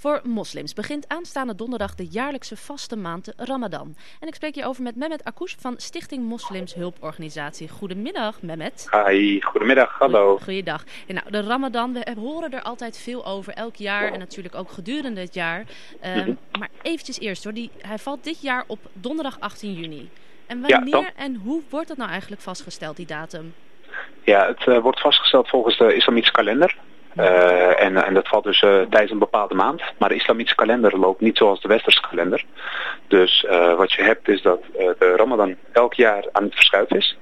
Voor moslims begint aanstaande donderdag de jaarlijkse vaste maand Ramadan. En ik spreek hierover met Mehmet Akoush van Stichting Moslims Hulporganisatie. Goedemiddag, Mehmet. Hi, goedemiddag, hallo. Goeiedag. Ja, nou, de Ramadan, we horen er altijd veel over, elk jaar en natuurlijk ook gedurende het jaar. Maar eventjes eerst hoor, hij valt dit jaar op donderdag 18 juni. En wanneer en hoe wordt dat nou eigenlijk vastgesteld, die datum? Ja, het wordt vastgesteld volgens de islamitische kalender. En dat valt dus tijdens een bepaalde maand. Maar de islamitische kalender loopt niet zoals de westerse kalender. Dus wat je hebt is dat de Ramadan elk jaar aan het verschuiven is.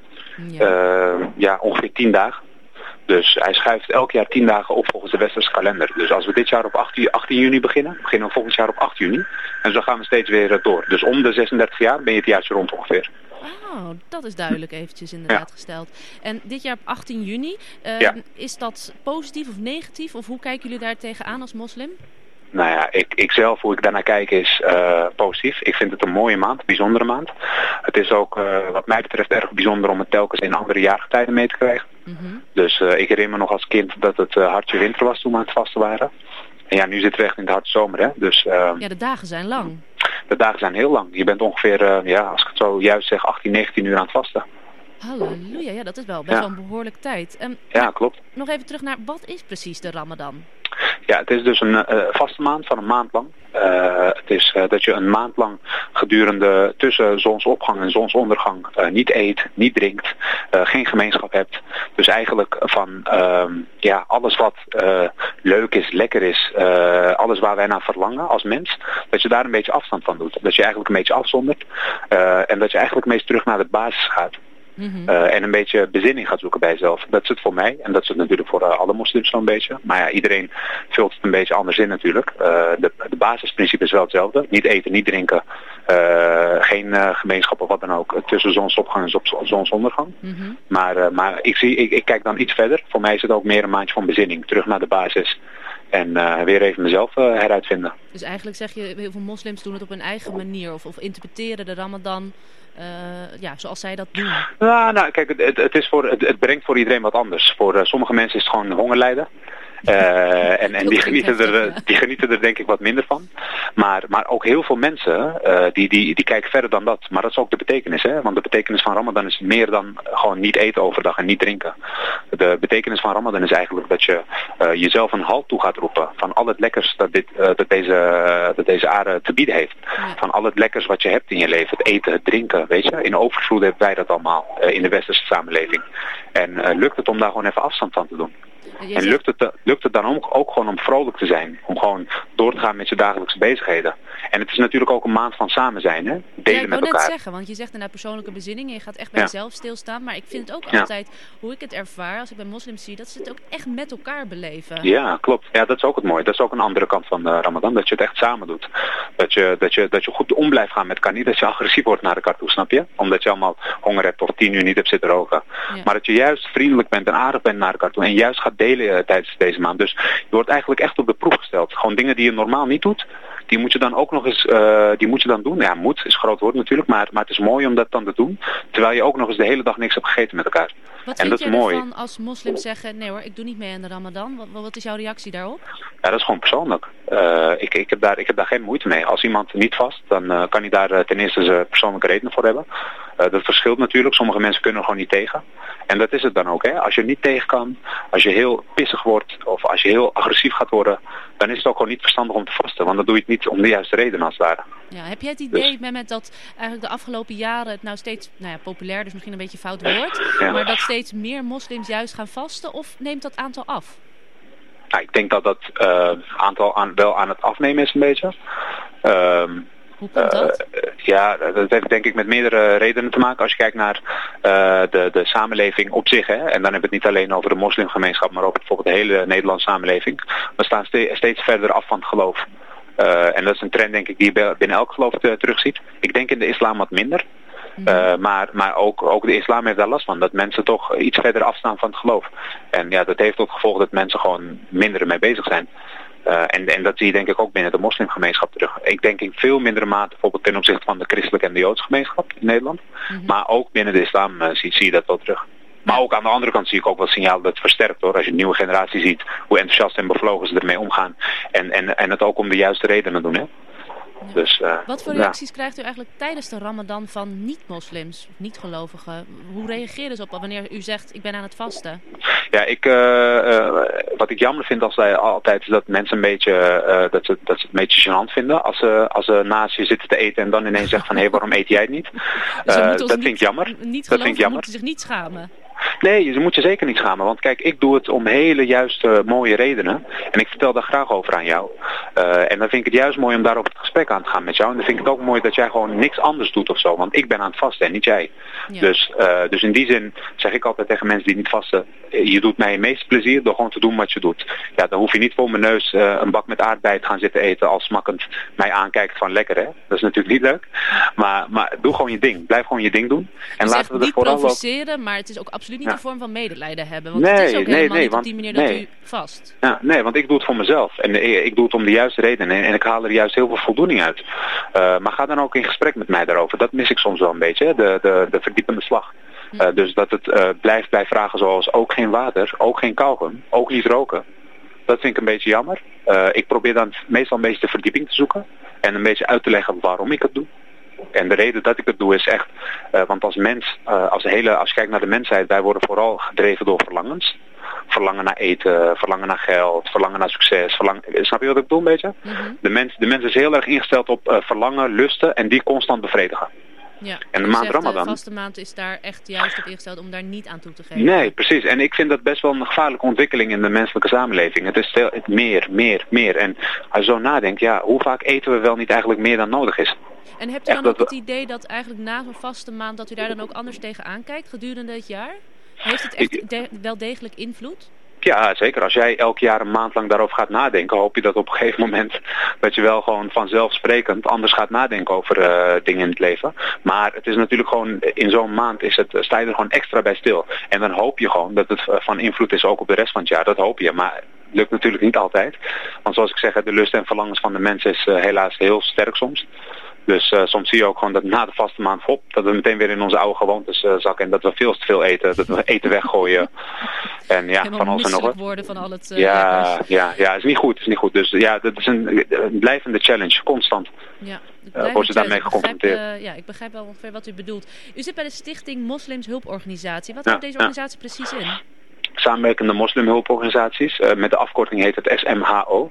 Ongeveer 10 dagen. Dus hij schuift elk jaar 10 dagen op volgens de westerse kalender. Dus als we dit jaar op 18 juni beginnen we volgend jaar op 8 juni. En zo gaan we steeds weer door. Dus om de 36 jaar ben je het jaartje rond ongeveer. Oh, dat is duidelijk eventjes inderdaad gesteld. En dit jaar op 18 juni, is dat positief of negatief? Of hoe kijken jullie daar tegenaan als moslim? Nou ja, ik zelf, hoe ik daarnaar kijk, is positief. Ik vind het een mooie maand, een bijzondere maand. Het is ook wat mij betreft erg bijzonder om het telkens in andere jaargetijden mee te krijgen. Mm-hmm. Dus ik herinner me nog als kind dat het hartje winter was toen we aan het vasten waren. En ja, nu zitten we echt in het hartje zomer, hè. Dus, de dagen zijn lang. De dagen zijn heel lang. Je bent ongeveer, als ik het zo juist zeg, 18, 19 uur aan het vasten. Halleluja, ja, dat is wel best wel een behoorlijk tijd. Ja, klopt. Nog even terug naar, wat is precies de Ramadan? Ja, het is dus een vaste maand van een maand lang. Het is dat je een maand lang gedurende tussen zonsopgang en zonsondergang niet eet, niet drinkt, geen gemeenschap hebt. Dus eigenlijk van alles wat leuk is, lekker is, alles waar wij naar verlangen als mens, dat je daar een beetje afstand van doet. Dat je eigenlijk een beetje afzondert en dat je eigenlijk meest terug naar de basis gaat. Mm-hmm. En een beetje bezinning gaat zoeken bij jezelf. Dat is het voor mij en dat is het natuurlijk voor alle moslims zo'n beetje. Maar ja, iedereen vult het een beetje anders in natuurlijk. De basisprincipe is wel hetzelfde. Niet eten, niet drinken, geen gemeenschap of wat dan ook tussen zonsopgang en zonsondergang. Mm-hmm. Maar ik kijk dan iets verder. Voor mij is het ook meer een maandje van bezinning. Terug naar de basis. En weer even mezelf heruitvinden. Dus eigenlijk zeg je, heel veel moslims doen het op hun eigen manier. Of interpreteren de Ramadan zoals zij dat doen. Nou kijk, het brengt voor iedereen wat anders. Voor sommige mensen is het gewoon hongerlijden. En die genieten er denk ik wat minder van. Maar ook heel veel mensen die kijken verder dan dat. Maar dat is ook de betekenis. Hè? Want de betekenis van Ramadan is meer dan gewoon niet eten overdag en niet drinken. De betekenis van Ramadan is eigenlijk dat je jezelf een halt toe gaat roepen. Van al het lekkers dat deze aarde te bieden heeft. Ja. Van al het lekkers wat je hebt in je leven. Het eten, het drinken. Weet je? In overvloed hebben wij dat allemaal in de westerse samenleving. En lukt het om daar gewoon even afstand van te doen. En lukt het dan ook gewoon om vrolijk te zijn? Om gewoon door te gaan met je dagelijkse bezigheden. En het is natuurlijk ook een maand van samen zijn, hè? Delen met elkaar. Ik wou net zeggen, want je zegt inderdaad persoonlijke bezinning. Je gaat echt bij jezelf stilstaan. Maar ik vind het ook altijd, hoe ik het ervaar, als ik bij moslims zie, dat ze het ook echt met elkaar beleven. Ja, klopt. Ja, dat is ook het mooie. Dat is ook een andere kant van de Ramadan. Dat je het echt samen doet. Dat je goed om blijft gaan met elkaar. Niet dat je agressief wordt naar elkaar toe, snap je? Omdat je allemaal honger hebt of 10 uur niet hebt zitten roken. Ja. Maar dat je juist vriendelijk bent en aardig bent naar elkaar toe. En juist gaat delen tijdens deze maand. Dus je wordt eigenlijk echt op de proef gesteld. Gewoon dingen die je normaal niet doet, die moet je dan ook nog eens doen. Ja, moet is een groot woord natuurlijk, maar het is mooi om dat dan te doen. Terwijl je ook nog eens de hele dag niks hebt gegeten met elkaar. Wat vind je ervan als moslims zeggen, nee hoor, ik doe niet mee aan de Ramadan? Wat is jouw reactie daarop? Ja, dat is gewoon persoonlijk. Ik heb daar geen moeite mee. Als iemand niet vast, dan kan hij daar ten eerste zijn persoonlijke redenen voor hebben. Dat verschilt natuurlijk. Sommige mensen kunnen er gewoon niet tegen. En dat is het dan ook. Hè? Als je er niet tegen kan, als je heel pissig wordt of als je heel agressief gaat worden, dan is het ook gewoon niet verstandig om te vasten. Want dan doe je het niet om de juiste reden als het ware. Ja, heb jij het idee, Mehmet, dat eigenlijk de afgelopen jaren het nou steeds populair, dus misschien een beetje fout woord, maar dat steeds meer moslims juist gaan vasten, of neemt dat aantal af? Nou, ik denk dat aantal wel aan het afnemen is een beetje. Hoe komt dat? Dat heeft denk ik met meerdere redenen te maken. Als je kijkt naar de samenleving op zich. Hè, en dan hebben we het niet alleen over de moslimgemeenschap, maar over bijvoorbeeld de hele Nederlandse samenleving. We staan steeds verder af van het geloof. En dat is een trend denk ik die je binnen elk geloof terugziet. Ik denk in de islam wat minder. Maar ook de islam heeft daar last van. Dat mensen toch iets verder afstaan van het geloof. En ja, dat heeft tot gevolg dat mensen gewoon minder ermee bezig zijn. En dat zie je denk ik ook binnen de moslimgemeenschap terug. Ik denk in veel mindere mate bijvoorbeeld ten opzichte van de christelijke en de joodse gemeenschap in Nederland. Mm-hmm. Maar ook binnen de islam zie je dat wel terug. Maar ook aan de andere kant zie ik ook wel signaal dat het versterkt hoor. Als je een nieuwe generatie ziet, hoe enthousiast en bevlogen ze ermee omgaan. En het ook om de juiste redenen doen. Hè? Ja. Dus, wat voor reacties krijgt u eigenlijk tijdens de Ramadan van niet-moslims, niet-gelovigen? Hoe reageren ze op wanneer u zegt, ik ben aan het vasten? Ja, wat ik jammer vind altijd is dat mensen een beetje, dat ze het een beetje gênant vinden als ze naast je zitten te eten en dan ineens zeggen van hé, waarom eet jij het niet? Dus dat vind ik jammer. Niet-gelovigen moeten zich niet schamen. Nee, ze moet je zeker niet schamen. Want kijk, ik doe het om hele juiste mooie redenen. En ik vertel daar graag over aan jou. En dan vind ik het juist mooi om daarover het gesprek aan te gaan met jou. En dan vind ik het ook mooi dat jij gewoon niks anders doet of zo. Want ik ben aan het vasten en niet jij. Ja. Dus in die zin zeg ik altijd tegen mensen die niet vasten. Je doet mij het meeste plezier door gewoon te doen wat je doet. Ja, dan hoef je niet voor mijn neus een bak met aardbei te gaan zitten eten als smakkend mij aankijkt van lekker hè. Dat is natuurlijk niet leuk. Maar doe gewoon je ding. Blijf gewoon je ding doen. En laten we er niet vooral provoceren, maar het is ook absoluut niet een vorm van medelijden hebben. Want het is ook helemaal niet op die manier dat u vast. Ja, nee, want ik doe het voor mezelf. En ik doe het om de juiste redenen. En ik haal er juist heel veel voldoening uit. Maar ga dan ook in gesprek met mij daarover. Dat mis ik soms wel een beetje. Hè? De verdiepende slag. Dus dat het blijft bij vragen zoals ook geen water, ook geen kauwgom, ook niet roken. Dat vind ik een beetje jammer. Ik probeer dan meestal een beetje de verdieping te zoeken. En een beetje uit te leggen waarom ik het doe. En de reden dat ik het doe is echt, want als mens, als je kijkt naar de mensheid, wij worden vooral gedreven door verlangens. Verlangen naar eten, verlangen naar geld, verlangen naar succes. Snap je wat ik bedoel een beetje? Mm-hmm. De mens is heel erg ingesteld op verlangen, lusten en die constant bevredigen. Ja, en de maand Ramadan. De vaste maand is daar echt juist op ingesteld om daar niet aan toe te geven. Nee, precies. En ik vind dat best wel een gevaarlijke ontwikkeling in de menselijke samenleving. Het is meer. En als je zo nadenkt, ja, hoe vaak eten we wel niet eigenlijk meer dan nodig is? En hebt u dan ook het idee dat eigenlijk na zo'n vaste maand, dat u daar dan ook anders tegenaan kijkt gedurende het jaar? Heeft het echt wel degelijk invloed? Ja, zeker. Als jij elk jaar een maand lang daarover gaat nadenken, hoop je dat op een gegeven moment dat je wel gewoon vanzelfsprekend anders gaat nadenken over dingen in het leven. Maar het is natuurlijk gewoon, in zo'n maand sta je er gewoon extra bij stil. En dan hoop je gewoon dat het van invloed is ook op de rest van het jaar. Dat hoop je. Maar lukt natuurlijk niet altijd. Want zoals ik zeg, de lust en verlangens van de mensen is helaas heel sterk soms. Dus soms zie je ook gewoon dat na de vaste maand dat we meteen weer in onze oude gewoontes zakken. En dat we veel te veel eten. Dat we eten weggooien. En ja, helemaal van alles en nog wat. Worden van al het ja, is niet goed. Dus ja, dat is een blijvende challenge. Constant wordt je daarmee geconfronteerd. Ik begrijp wel ongeveer wat u bedoelt. U zit bij de Stichting Moslims Hulporganisatie. Wat houdt deze organisatie precies in? Samenwerkende moslimhulporganisaties. Met de afkorting heet het SMHO.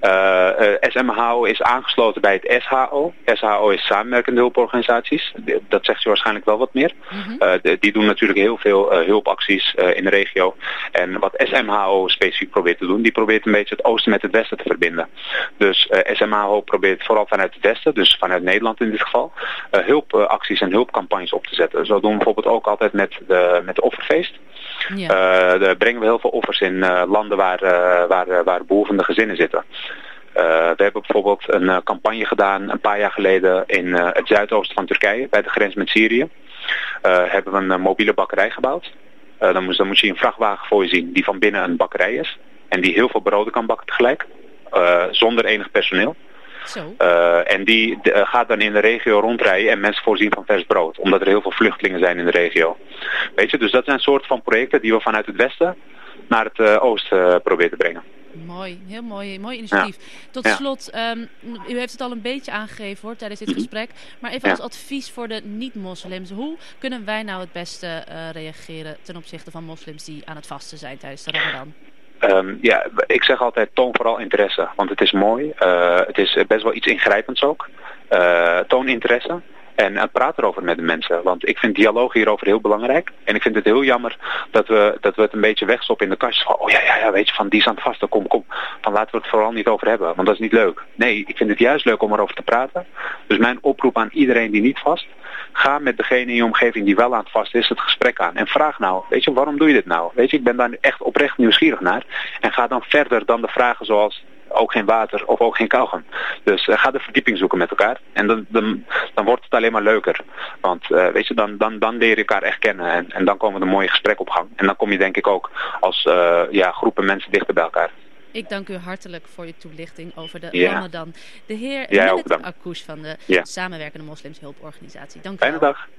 SMHO is aangesloten bij het SHO. SHO is samenwerkende hulporganisaties. Dat zegt je waarschijnlijk wel wat meer. Mm-hmm. Die doen natuurlijk heel veel hulpacties in de regio. En wat SMHO specifiek probeert te doen, die probeert een beetje het oosten met het westen te verbinden. Dus SMHO probeert vooral vanuit het westen, dus vanuit Nederland in dit geval, hulpacties en hulpcampagnes op te zetten. Zo doen we bijvoorbeeld ook altijd met de offerfeest. Ja. Daar brengen we heel veel offers in landen waar behoevende gezinnen zitten. We hebben bijvoorbeeld een campagne gedaan een paar jaar geleden in het zuidoosten van Turkije, bij de grens met Syrië. Hebben we een mobiele bakkerij gebouwd. Dan moet je een vrachtwagen voor je zien die van binnen een bakkerij is. En die heel veel broden kan bakken tegelijk. Zonder enig personeel. Zo. En die gaat dan in de regio rondrijden en mensen voorzien van vers brood. Omdat er heel veel vluchtelingen zijn in de regio. Weet je, dus dat zijn soorten van projecten die we vanuit het westen naar het oosten proberen te brengen. Mooi, heel mooi initiatief. Ja. Tot slot, u heeft het al een beetje aangegeven hoor, tijdens dit gesprek. Maar even als advies voor de niet-moslims. Hoe kunnen wij nou het beste reageren ten opzichte van moslims die aan het vasten zijn tijdens de Ramadan? Ik zeg altijd toon vooral interesse, want het is mooi. Het is best wel iets ingrijpends ook. Toon interesse en praat erover met de mensen, want ik vind dialoog hierover heel belangrijk. En ik vind het heel jammer dat we het een beetje wegstoppen in de kastjes van, weet je, van die is aan het vasten, kom. Van laten we het vooral niet over hebben, want dat is niet leuk. Nee, ik vind het juist leuk om erover te praten. Dus mijn oproep aan iedereen die niet vast, ga met degene in je omgeving die wel aan het vasten is het gesprek aan. En vraag nou, weet je, waarom doe je dit nou? Weet je, ik ben daar echt oprecht nieuwsgierig naar. En ga dan verder dan de vragen zoals ook geen water of ook geen kauwgom. Dus ga de verdieping zoeken met elkaar. En dan wordt het alleen maar leuker. Want weet je, dan leer je elkaar echt kennen. En dan komen er mooie gesprekken op gang. En dan kom je denk ik ook als groepen mensen dichter bij elkaar. Ik dank u hartelijk voor je toelichting over de Ramadan. De heer Millet Akkouch van de Samenwerkende Moslims Hulporganisatie. Dank u wel. Fijne dag.